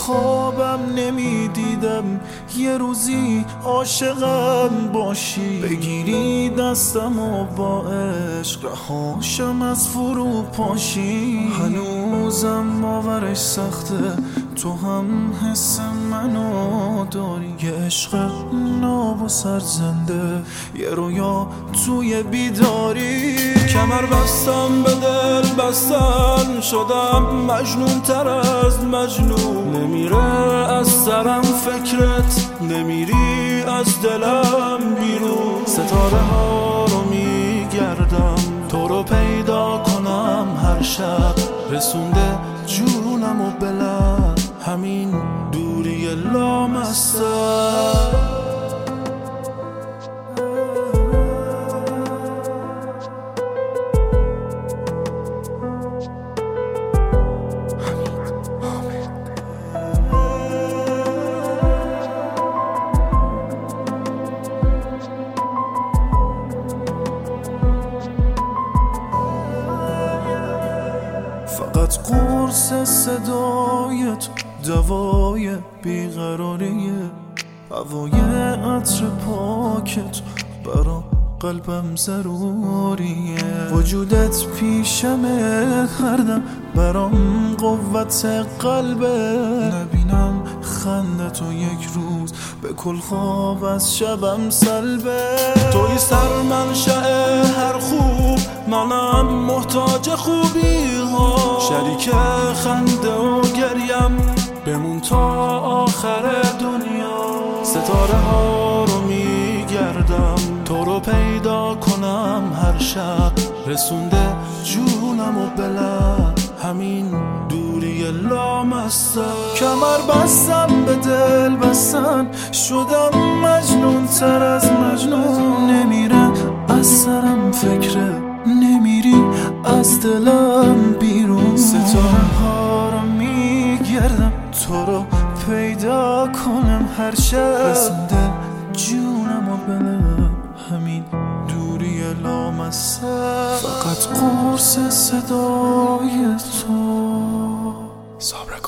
خوابم نمیدیدم یه روزی عاشقم باشی، بگیری دستم و با عشق رهاشم از فروپاشی. هنوزم باورش سخته تو هم حس منو داری، یه عشق ناب و سرزنده، یه رویا توی بیداری. کمر بستم به دل بستن، شدم مجنون تر از مجنون. نمیره از سرم فکرت، نمیری از دلم بیرون. ستاره ها رو میگردم تو رو پیدا کنم هر شب، رسونده جونم و بلم همین دوری لامصب. فقط قرص صدای تو دوای بیقراریه، هوای عطر پاکت برا قلبم ضروریه. وجودت پیشمه هر دم برام قوت قلبه، نبینم خندتو یک روز به کل خواب از شبم سلبه. توی سر منشأ هر خوب، منم محتاج خوبی ها، شریک خنده و گریم بمون تا آخر دنیا. ستاره ها رو میگردم تو رو پیدا کنم هر شب، رسونده جونم و بلم همین دوری لامصب. کمر بستم به دل بستن، شدم مجنون تر از مجنون. نمیره از سرم فکره، نمیری از دلم بیرون. ستاره ها رو میگردم تو رو پیدا کنم هر شب، رسونده جونم و بلم همین دوری لامصب. فقط قرص صدای تو. صبر